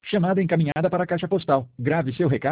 Chamada encaminhada para a caixa postal. Grave seu recado.